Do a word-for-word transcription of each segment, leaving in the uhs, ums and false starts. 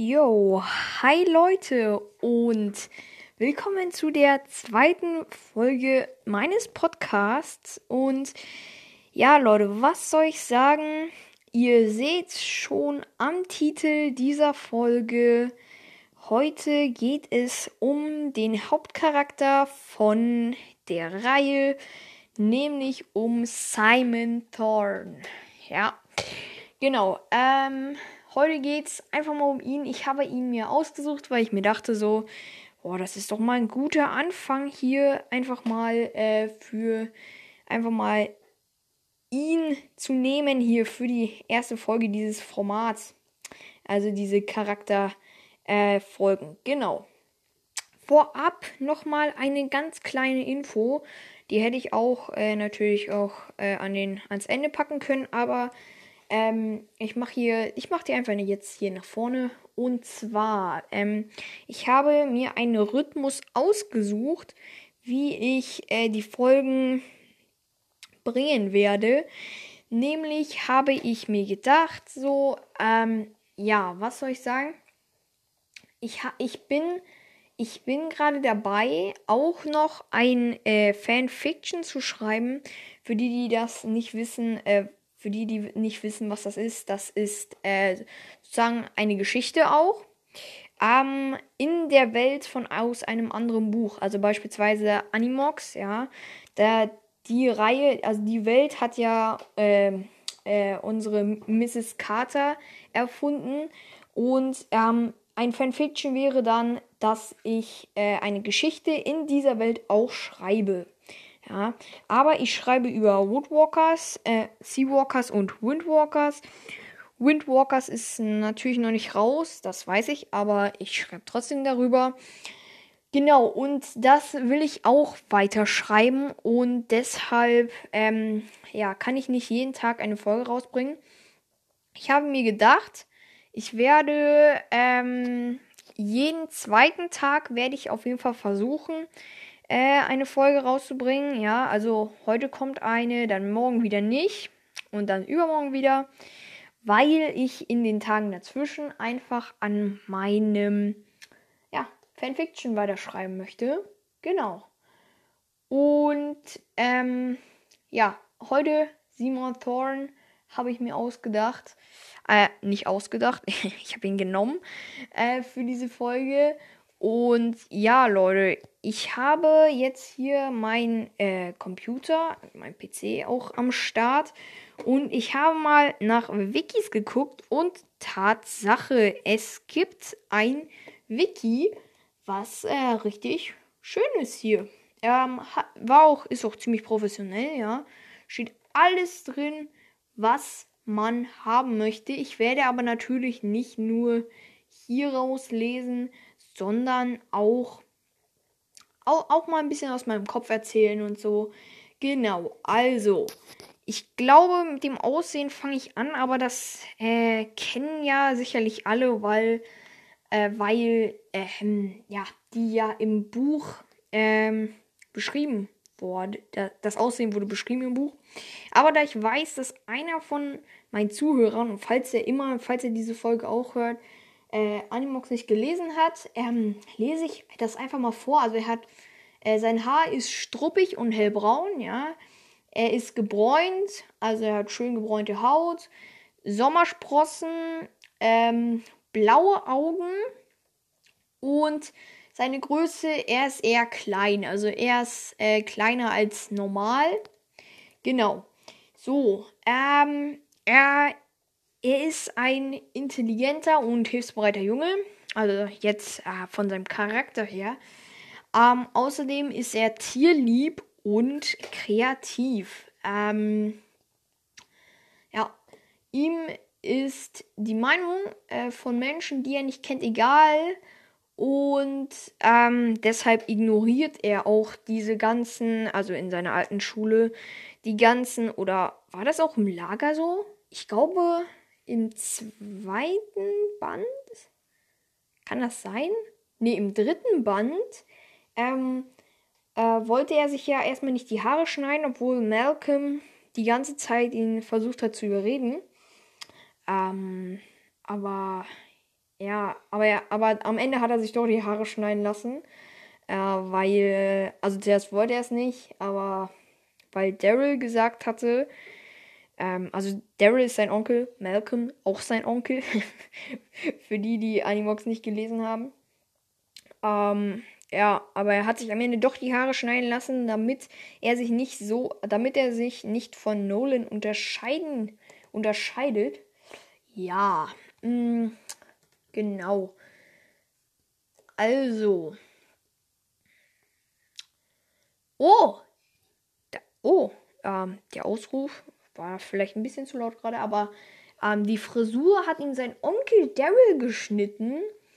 Yo, hi Leute und willkommen zu der zweiten Folge meines Podcasts. Und ja, Leute, was soll ich sagen? Ihr seht schon am Titel dieser Folge. Heute geht es um den Hauptcharakter von der Reihe, nämlich um Simon Thorne. Ja, genau. Ähm, heute geht es einfach mal um ihn. Ich habe ihn mir ausgesucht, weil ich mir dachte so, boah, das ist doch mal ein guter Anfang hier, einfach mal äh, für einfach mal ihn zu nehmen hier für die erste Folge dieses Formats. Also diese Charakterfolgen. Äh, Folgen. Genau. Vorab nochmal eine ganz kleine Info. Die hätte ich auch äh, natürlich auch äh, an den, ans Ende packen können, aber ähm, ich mache hier, ich mache die einfach jetzt hier nach vorne. Und zwar, ähm, ich habe mir einen Rhythmus ausgesucht, wie ich äh, die Folgen bringen werde. Nämlich habe ich mir gedacht, so, ähm, ja, was soll ich sagen? Ich, ha ich bin, ich bin gerade dabei, auch noch ein äh, Fanfiction zu schreiben. Für die, die das nicht wissen, äh, für die, die nicht wissen, was das ist, das ist äh, sozusagen eine Geschichte auch. Ähm, in der Welt von aus einem anderen Buch. Also beispielsweise Animox, ja. Da die Reihe, also die Welt hat ja äh, äh, unsere Misses Carter erfunden. Und ähm, ein Fanfiction wäre dann, dass ich äh, eine Geschichte in dieser Welt auch schreibe. Ja, aber ich schreibe über Woodwalkers, äh, Seawalkers und Windwalkers. Windwalkers ist natürlich noch nicht raus, das weiß ich, aber ich schreibe trotzdem darüber. Genau, und das will ich auch weiter schreiben und deshalb ähm, ja, kann ich nicht jeden Tag eine Folge rausbringen. Ich habe mir gedacht, ich werde ähm, jeden zweiten Tag werde ich auf jeden Fall versuchen, äh, eine Folge rauszubringen. Ja, also heute kommt eine, dann morgen wieder nicht und dann übermorgen wieder, weil ich in den Tagen dazwischen einfach an meinem ja, Fanfiction weiterschreiben möchte. Genau. Und ähm, ja, heute Simon Thorne habe ich mir ausgedacht. Äh, nicht ausgedacht, ich habe ihn genommen äh, für diese Folge. Und ja, Leute, ich habe jetzt hier meinen äh, Computer, mein P C auch am Start. Und ich habe mal nach Wikis geguckt und Tatsache, es gibt ein Wiki, was äh, richtig schön ist hier. Ähm, war auch, ist auch ziemlich professionell, ja. Steht alles drin, was man haben möchte. Ich werde aber natürlich nicht nur hier rauslesen, sondern auch, auch, auch mal ein bisschen aus meinem Kopf erzählen und so. Genau, also, ich glaube, mit dem Aussehen fange ich an, aber das äh, kennen ja sicherlich alle, weil, äh, weil, ähm, ja, die ja im Buch, ähm, beschrieben wurde. Das Aussehen wurde beschrieben im Buch. Aber da ich weiß, dass einer von meinen Zuhörern, und falls er immer, falls er diese Folge auch hört, äh, Animox nicht gelesen hat, ähm, lese ich das einfach mal vor. Also er hat, äh, sein Haar ist struppig und hellbraun, ja. Er ist gebräunt, also er hat schön gebräunte Haut, Sommersprossen, ähm, blaue Augen und seine Größe, er ist eher klein, also er ist äh, kleiner als normal. Genau. So, ähm, er, er ist ein intelligenter und hilfsbereiter Junge, also jetzt äh, von seinem Charakter her. Ähm, außerdem ist er tierlieb und kreativ. Ähm, ja, ihm ist die Meinung äh, von Menschen, die er nicht kennt, egal. Und ähm, deshalb ignoriert er auch diese ganzen, also in seiner alten Schule, die ganzen, oder war das auch im Lager so? Ich glaube, im zweiten Band? Kann das sein? Ne, im dritten Band ähm, äh, wollte er sich ja erstmal nicht die Haare schneiden, obwohl Malcolm die ganze Zeit ihn versucht hat zu überreden. Ähm, aber Ja, aber, er, aber am Ende hat er sich doch die Haare schneiden lassen. Äh, weil, also zuerst wollte er es nicht, aber weil Daryl gesagt hatte, ähm, also Daryl ist sein Onkel, Malcolm auch sein Onkel, für die, die Animox nicht gelesen haben. Ähm, ja, aber er hat sich am Ende doch die Haare schneiden lassen, damit er sich nicht so, damit er sich nicht von Nolan unterscheiden, unterscheidet. Ja, mh, genau. Also, oh, da, oh, ähm, der Ausruf war vielleicht ein bisschen zu laut gerade, aber ähm, die Frisur hat ihm sein Onkel Daryl geschnitten.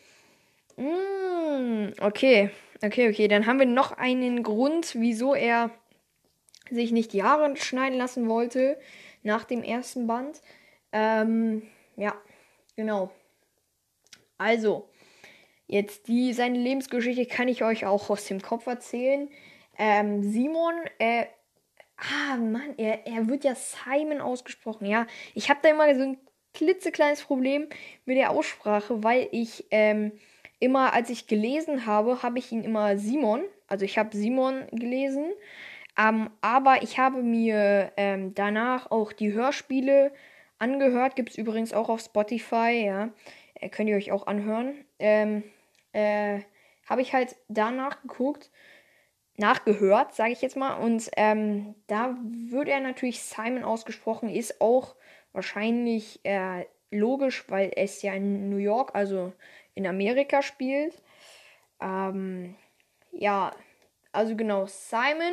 Mm, okay, okay, okay. Dann haben wir noch einen Grund, wieso er sich nicht die Haare schneiden lassen wollte nach dem ersten Band. Ähm, ja, genau. Also, jetzt die seine Lebensgeschichte kann ich euch auch aus dem Kopf erzählen. Ähm, Simon, äh, ah, Mann, er, er wird ja Simon ausgesprochen, ja. Ich habe da immer so ein klitzekleines Problem mit der Aussprache, weil ich ähm, immer, als ich gelesen habe, habe ich ihn immer Simon, also ich habe Simon gelesen, ähm, aber ich habe mir ähm, danach auch die Hörspiele angehört, gibt es übrigens auch auf Spotify, ja, äh, könnt ihr euch auch anhören. Ähm, äh, habe ich halt danach geguckt, nachgehört, sage ich jetzt mal. Und ähm, da wird er natürlich Simon ausgesprochen, ist auch wahrscheinlich äh, logisch, weil es ja in New York, also in Amerika spielt. Ähm, ja, also genau, Simon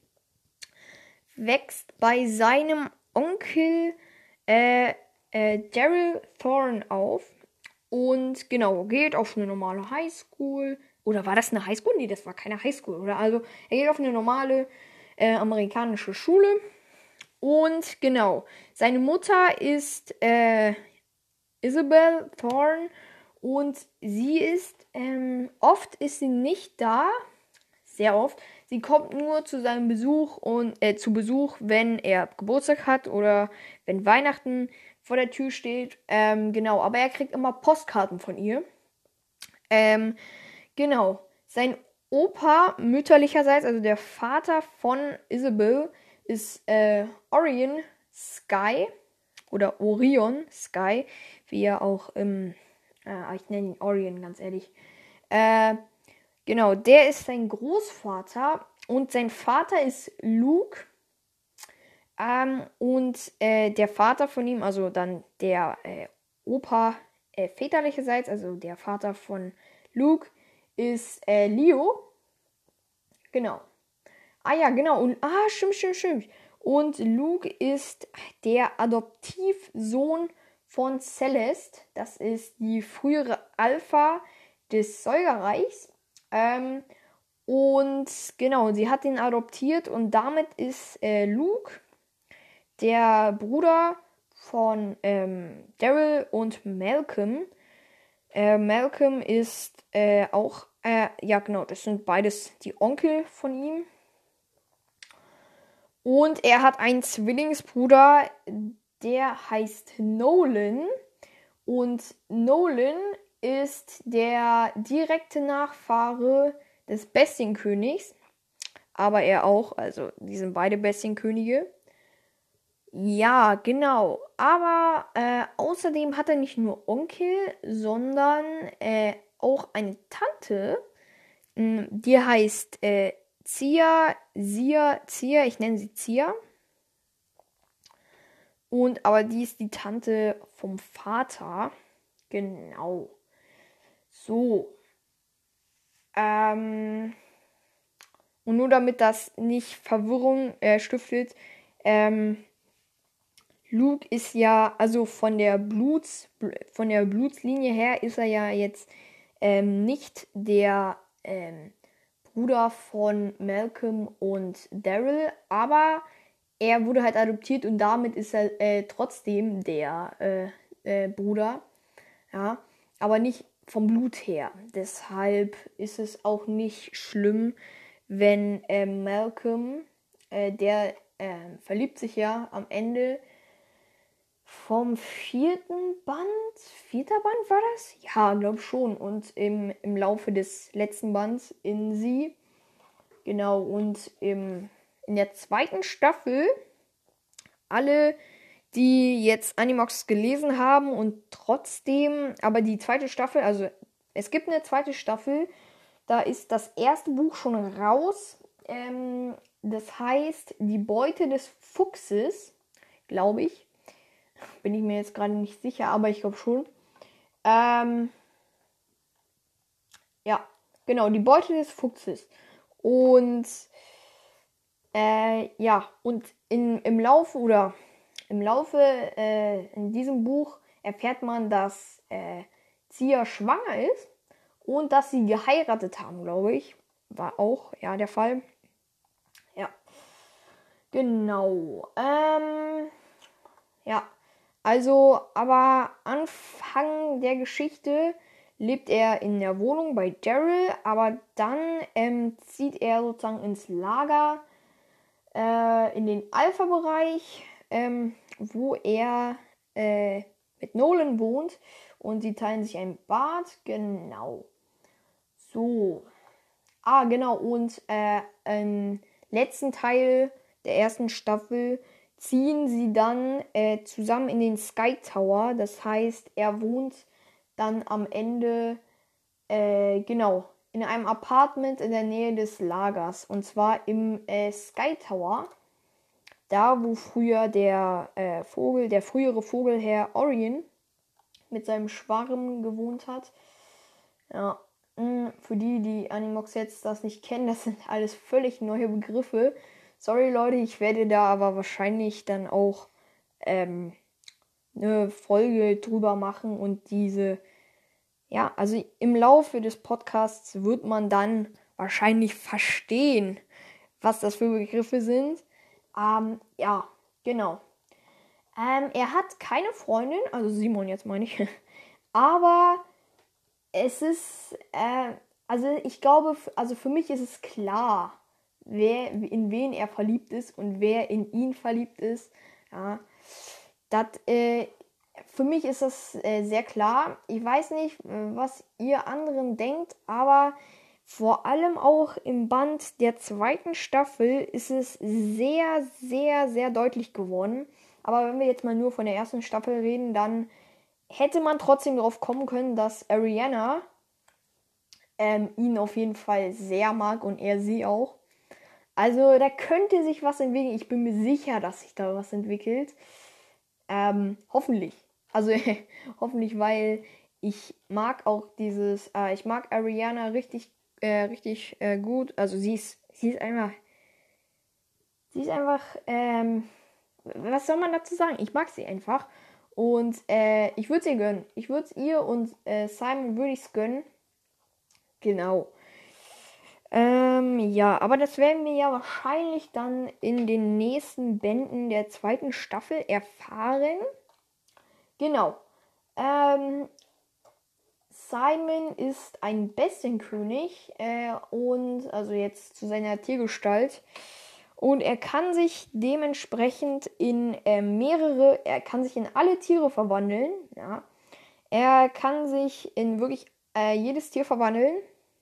wächst bei seinem Onkel äh, äh, Daryl Thorne auf und genau, geht auf eine normale Highschool. Oder war das eine Highschool? Nee, das war keine Highschool, oder? Also, er geht auf eine normale äh, amerikanische Schule. Und genau, seine Mutter ist äh, Isabel Thorne und sie ist, ähm, oft ist sie nicht da, sehr oft. Sie kommt nur zu seinem Besuch und äh, zu Besuch, wenn er Geburtstag hat oder wenn Weihnachten vor der Tür steht. Ähm, genau, aber er kriegt immer Postkarten von ihr. Ähm, genau. Sein Opa mütterlicherseits, also der Vater von Isabel, ist äh, Orion Sky oder Orion Sky, wie er auch im, äh, ich nenne ihn Orion, ganz ehrlich. Äh, genau, der ist sein Großvater und sein Vater ist Luke. Ähm, und äh, der Vater von ihm, also dann der äh, Opa äh, väterlicherseits, also der Vater von Luke, ist äh, Leo. Genau. Ah ja, genau. Und ah, stimmt, stimmt, stimmt. Und Luke ist der Adoptivsohn von Celeste. Das ist die frühere Alpha des Säugerreichs. Ähm, und genau, sie hat ihn adoptiert und damit ist äh, Luke der Bruder von ähm, Daryl und Malcolm. Äh, Malcolm ist äh, auch, äh, ja genau, das sind beides die Onkel von ihm. Und er hat einen Zwillingsbruder, der heißt Nolan. Und Nolan ist der direkte Nachfahre des Bestienkönigs. Aber er auch, also die sind beide Bestienkönige. Ja, genau. Aber äh, außerdem hat er nicht nur Onkel, sondern äh, auch eine Tante. Mh, die heißt äh, Zia, Sia, Zia, ich nenne sie Zia. Und aber die ist die Tante vom Vater. Genau. So. Ähm, und nur damit das nicht Verwirrung äh, stiftet, ähm, Luke ist ja, also von der Bluts, von der Blutslinie her ist er ja jetzt ähm, nicht der ähm, Bruder von Malcolm und Daryl, aber er wurde halt adoptiert und damit ist er äh, trotzdem der äh, äh, Bruder, ja, aber nicht vom Blut her. Deshalb ist es auch nicht schlimm, wenn äh, Malcolm, äh, der äh, verliebt sich ja am Ende vom vierten Band. Vierter Band war das? Ja, glaube schon. Und im, im Laufe des letzten Bands in sie. Genau, und im, in der zweiten Staffel, alle, die jetzt Animox gelesen haben und trotzdem, aber die zweite Staffel, also es gibt eine zweite Staffel, da ist das erste Buch schon raus. Ähm, das heißt, die Beute des Fuchses, glaube ich. Bin ich mir jetzt gerade nicht sicher, aber ich glaube schon. Ähm, ja, genau, die Beute des Fuchses. Und äh, ja, und in, im Laufe oder im Laufe äh, in diesem Buch erfährt man, dass äh, Zia schwanger ist und dass sie geheiratet haben, glaube ich. War auch, ja, der Fall. Ja, genau. Ähm, ja, also, aber Anfang der Geschichte lebt er in der Wohnung bei Daryl, aber dann ähm, zieht er sozusagen ins Lager, äh, in den Alpha-Bereich, ähm, wo er äh, mit Nolan wohnt und sie teilen sich ein Bad, genau. So. Ah, genau, und äh, im letzten Teil der ersten Staffel ziehen sie dann äh, zusammen in den Sky Tower. Das heißt, er wohnt dann am Ende, äh, genau, in einem Apartment in der Nähe des Lagers. Und zwar im äh, Sky Tower. Da, wo früher der äh, Vogel, der frühere Vogelherr Orion mit seinem Schwarm gewohnt hat. Ja, mh, für die, die Animox jetzt das nicht kennen, das sind alles völlig neue Begriffe. Sorry Leute, ich werde da aber wahrscheinlich dann auch ähm, eine Folge drüber machen und diese, ja, also im Laufe des Podcasts wird man dann wahrscheinlich verstehen, was das für Begriffe sind. Ähm, ja, genau. Ähm, er hat keine Freundin, also Simon jetzt meine ich, aber es ist, äh, also ich glaube, f- also für mich ist es klar, wer in wen er verliebt ist und wer in ihn verliebt ist. Ja, das, äh, für mich ist das äh, sehr klar. Ich weiß nicht, äh, was ihr anderen denkt, aber vor allem auch im Band der zweiten Staffel ist es sehr, sehr, sehr deutlich geworden. Aber wenn wir jetzt mal nur von der ersten Staffel reden, dann hätte man trotzdem darauf kommen können, dass Ariana ähm, ihn auf jeden Fall sehr mag und er sie auch. Also da könnte sich was entwickeln. Ich bin mir sicher, dass sich da was entwickelt. Ähm, hoffentlich. Also hoffentlich, weil ich mag auch dieses, äh, ich mag Ariana richtig, äh, richtig äh, gut. Also sie ist, sie ist einfach, sie ist einfach, ähm, was soll man dazu sagen? Ich mag sie einfach. Und äh, ich würde sie gönnen. Ich würde es ihr und äh, Simon würde ich es gönnen. Genau. Ähm, ja, aber das werden wir ja wahrscheinlich dann in den nächsten Bänden der zweiten Staffel erfahren. Genau. Ähm, Simon ist ein Bestienkönig äh, und also jetzt zu seiner Tiergestalt. Und er kann sich dementsprechend in äh, mehrere, er kann sich in alle Tiere verwandeln. Ja. Er kann sich in wirklich äh, jedes Tier verwandeln.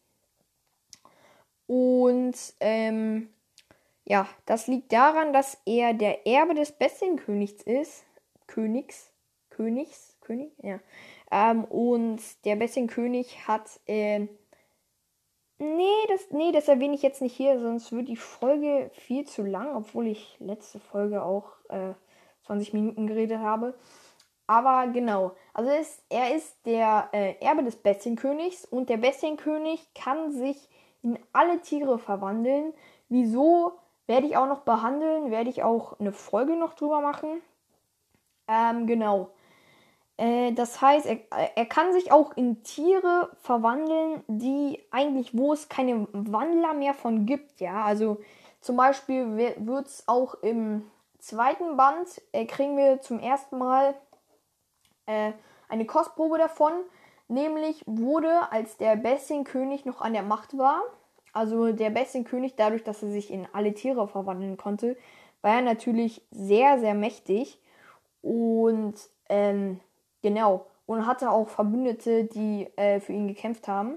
Und ähm, ja, das liegt daran, dass er der Erbe des Bestienkönigs ist. Königs. Königs. König? Ja. Ähm, und der Bestienkönig hat. Ähm, nee, das, nee, das erwähne ich jetzt nicht hier, sonst wird die Folge viel zu lang, obwohl ich letzte Folge auch äh, zwanzig Minuten geredet habe. Aber genau, also ist, er ist der äh, Erbe des Bestienkönigs und der Bestienkönig kann sich in alle Tiere verwandeln. Wieso werde ich auch noch behandeln, werde ich auch eine Folge noch drüber machen. Ähm, genau. Äh, das heißt, er, er kann sich auch in Tiere verwandeln, die eigentlich, wo es keine Wandler mehr von gibt, ja. Also zum Beispiel wird es auch im zweiten Band, äh, kriegen wir zum ersten Mal äh, eine Kostprobe davon. Nämlich wurde, als der Bestienkönig noch an der Macht war, also der Bestienkönig, dadurch, dass er sich in alle Tiere verwandeln konnte, war er natürlich sehr, sehr mächtig. Und ähm, genau. Und hatte auch Verbündete, die äh, für ihn gekämpft haben.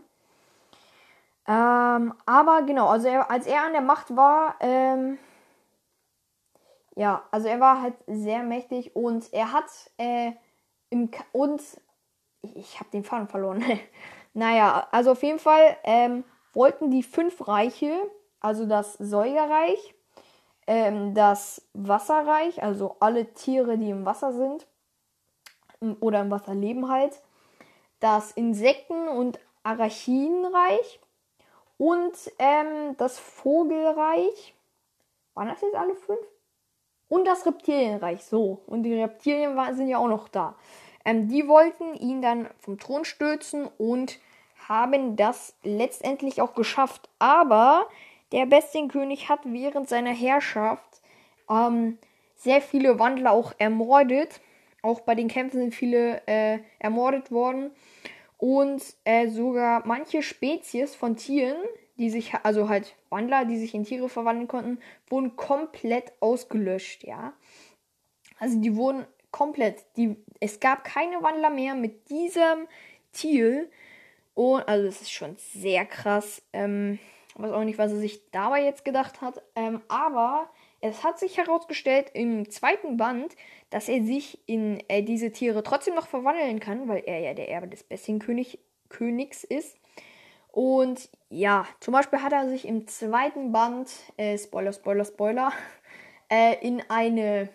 Ähm, aber genau, also er, als er an der Macht war, ähm, ja, also er war halt sehr mächtig und er hat äh, im Ka- und ich, ich habe den Faden verloren. Naja, also auf jeden Fall ähm, wollten die fünf Reiche, also das Säugerreich, ähm, das Wasserreich, also alle Tiere, die im Wasser sind im- oder im Wasser leben halt, das Insekten- und Arachinenreich und ähm, das Vogelreich. Waren das jetzt alle fünf? Und das Reptilienreich, so. Und die Reptilien war, sind ja auch noch da. Ähm, die wollten ihn dann vom Thron stürzen und haben das letztendlich auch geschafft. Aber der Bestienkönig hat während seiner Herrschaft ähm, sehr viele Wandler auch ermordet. Auch bei den Kämpfen sind viele äh, ermordet worden. Und äh, sogar manche Spezies von Tieren, die sich, also halt Wandler, die sich in Tiere verwandeln konnten, wurden komplett ausgelöscht, ja. Also die wurden komplett, die, es gab keine Wandler mehr mit diesem Tier. Und, also das ist schon sehr krass. Ähm, ich weiß auch nicht, was er sich dabei jetzt gedacht hat. Ähm, aber es hat sich herausgestellt im zweiten Band, dass er sich in äh, diese Tiere trotzdem noch verwandeln kann, weil er ja der Erbe des Bestienkönig Königs ist. Und ja, zum Beispiel hat er sich im zweiten Band, äh, Spoiler, Spoiler, Spoiler, äh, in eine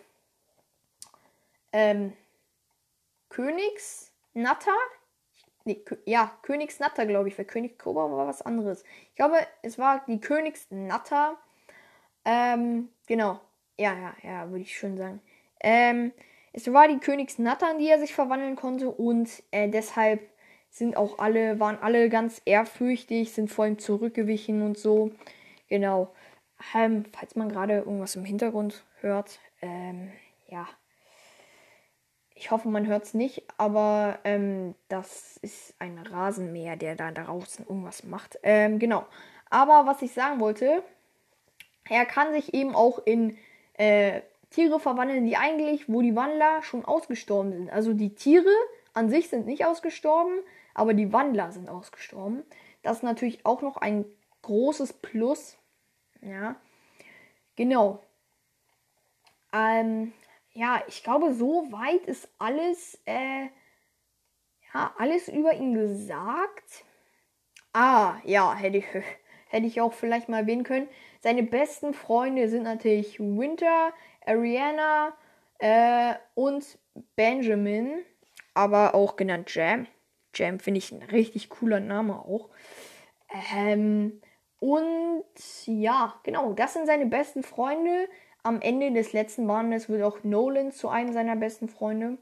ähm, Königsnatter, nee, Kö ja, Königsnatter, glaube ich, weil König Cobra war was anderes. Ich glaube, es war die Königsnatter. Ähm, genau. Ja, ja, ja, würde ich schon sagen. Ähm, es war die Königsnatter, in die er sich verwandeln konnte und äh, deshalb sind auch alle, waren alle ganz ehrfürchtig, sind vor ihm zurückgewichen und so. Genau. Ähm, falls man gerade irgendwas im Hintergrund hört, ähm, ja. Ich hoffe, man hört es nicht, aber ähm, das ist ein Rasenmäher, der da draußen irgendwas macht. Ähm, genau. Aber was ich sagen wollte, er kann sich eben auch in äh, Tiere verwandeln, die eigentlich, wo die Wandler schon ausgestorben sind. Also die Tiere an sich sind nicht ausgestorben, aber die Wandler sind ausgestorben. Das ist natürlich auch noch ein großes Plus. Ja, genau. Ähm, ja, ich glaube, so weit ist alles, äh, ja, alles über ihn gesagt. Ah, ja, hätte ich, hätte ich auch vielleicht mal erwähnen können. Seine besten Freunde sind natürlich Winter, Ariana äh, und Benjamin, aber auch genannt Jam. Jam finde ich ein richtig cooler Name auch. Ähm, und ja, genau, das sind seine besten Freunde. Am Ende des letzten Bandes wird auch Nolan zu einem seiner besten Freunde.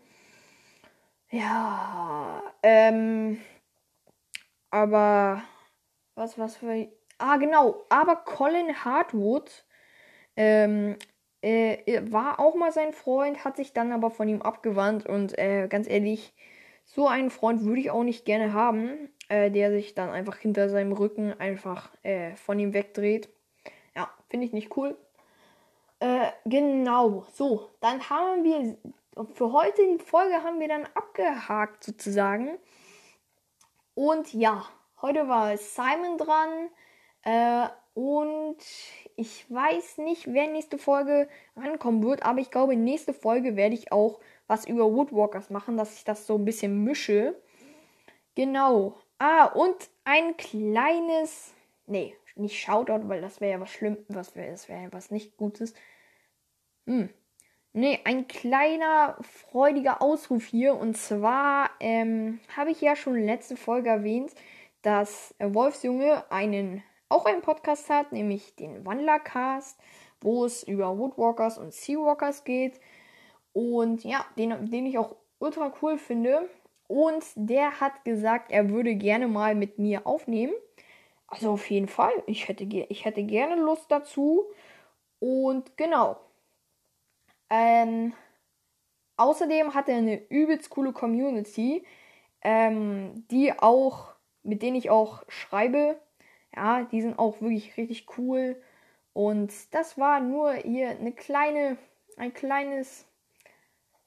Ja, ähm, aber was, was für. Ah, genau. Aber Colin Hartwood ähm, äh, war auch mal sein Freund, hat sich dann aber von ihm abgewandt. Und äh, ganz ehrlich, so einen Freund würde ich auch nicht gerne haben, äh, der sich dann einfach hinter seinem Rücken einfach äh, von ihm wegdreht. Ja, finde ich nicht cool. Äh, genau. So, dann haben wir für heute die Folge haben wir dann abgehakt sozusagen. Und ja, heute war Simon dran. Äh, und ich weiß nicht, wer nächste Folge rankommen wird, aber ich glaube, nächste Folge werde ich auch was über Woodwalkers machen, dass ich das so ein bisschen mische. Genau. Ah, und ein kleines. Nee, nicht Shoutout, weil das wäre ja was Schlimmes, was wäre, das wäre ja was nicht Gutes. Hm. Nee, ein kleiner freudiger Ausruf hier. Und zwar ähm, habe ich ja schon letzte Folge erwähnt, dass Wolfsjunge einen, auch einen Podcast hat, nämlich den Wandlercast, wo es über Woodwalkers und Seawalkers geht. Und ja, den, den ich auch ultra cool finde. Und der hat gesagt, er würde gerne mal mit mir aufnehmen. Also auf jeden Fall. Ich hätte, ich hätte gerne Lust dazu. Und genau. Ähm, Außerdem hat er eine übelst coole Community, ähm, die auch, mit denen ich auch schreibe. Ja, die sind auch wirklich richtig cool. Und das war nur hier eine kleine, ein kleines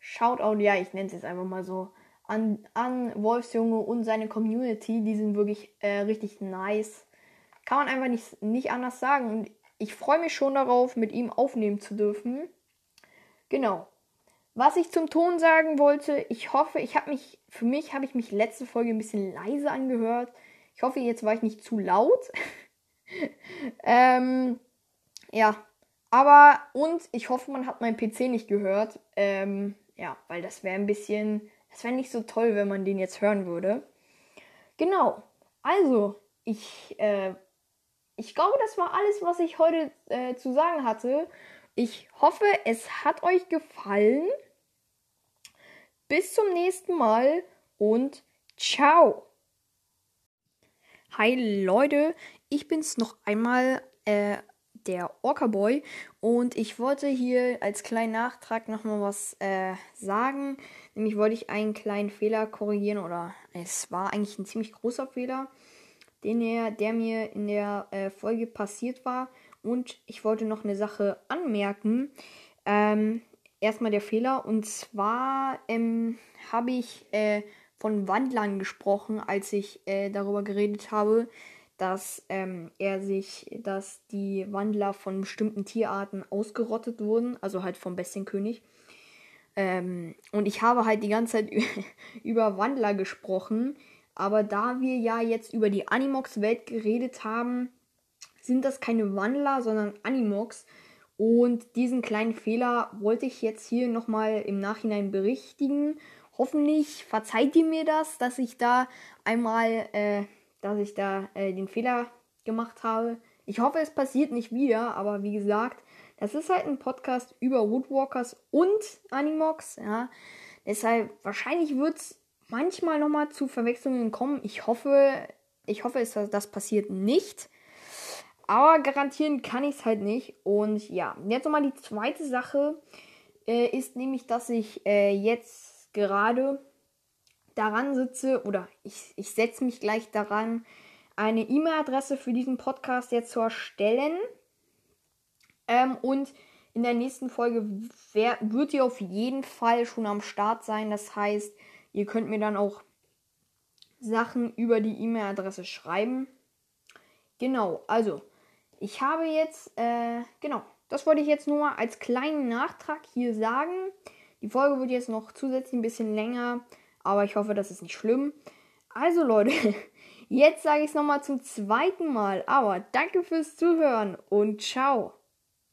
Shoutout, ja, ich nenne es jetzt einfach mal so, an, an Wolfsjunge und seine Community. Die sind wirklich äh, richtig nice. Kann man einfach nicht, nicht anders sagen. Und ich freue mich schon darauf, mit ihm aufnehmen zu dürfen. Genau. Was ich zum Ton sagen wollte, ich hoffe, ich habe mich, für mich habe ich mich letzte Folge ein bisschen leise angehört. Ich hoffe, jetzt war ich nicht zu laut. ähm, ja, aber, und ich hoffe, man hat meinen P C nicht gehört. Ähm, ja, weil das wäre ein bisschen, das wäre nicht so toll, wenn man den jetzt hören würde. Genau, also, ich, äh, ich glaube, das war alles, was ich heute äh, zu sagen hatte. Ich hoffe, es hat euch gefallen. Bis zum nächsten Mal und ciao. Hi Leute, ich bin's noch einmal, äh, der Orca Boy, und ich wollte hier als kleinen Nachtrag nochmal was äh, sagen. Nämlich wollte ich einen kleinen Fehler korrigieren, oder es war eigentlich ein ziemlich großer Fehler, den er, der mir in der äh, Folge passiert war. Und ich wollte noch eine Sache anmerken. Ähm, erstmal der Fehler, und zwar ähm, habe ich äh, von Wandlern gesprochen, als ich äh, darüber geredet habe, dass ähm, er sich, dass die Wandler von bestimmten Tierarten ausgerottet wurden, also halt vom Bestienkönig. Ähm, und ich habe halt die ganze Zeit über Wandler gesprochen, aber da wir ja jetzt über die Animox-Welt geredet haben, sind das keine Wandler, sondern Animox. Und diesen kleinen Fehler wollte ich jetzt hier nochmal im Nachhinein berichtigen. Hoffentlich verzeiht ihr mir das, dass ich da einmal, äh, dass ich da äh, den Fehler gemacht habe. Ich hoffe, es passiert nicht wieder, aber wie gesagt, das ist halt ein Podcast über Woodwalkers und Animox, ja. Deshalb, wahrscheinlich wird es manchmal nochmal zu Verwechslungen kommen. Ich hoffe, ich hoffe, es, das passiert nicht. Aber garantieren kann ich es halt nicht. Und ja, jetzt nochmal die zweite Sache äh, ist nämlich, dass ich äh, jetzt gerade daran sitze, oder ich, ich setze mich gleich daran, eine E-Mail-Adresse für diesen Podcast jetzt zu erstellen. Ähm, und in der nächsten Folge wer, wird ihr auf jeden Fall schon am Start sein. Das heißt, ihr könnt mir dann auch Sachen über die E-Mail-Adresse schreiben. Genau, also ich habe jetzt, äh, genau, das wollte ich jetzt nur mal als kleinen Nachtrag hier sagen. Die Folge wird jetzt noch zusätzlich ein bisschen länger, aber ich hoffe, das ist nicht schlimm. Also Leute, jetzt sage ich es nochmal zum zweiten Mal, aber danke fürs Zuhören und ciao.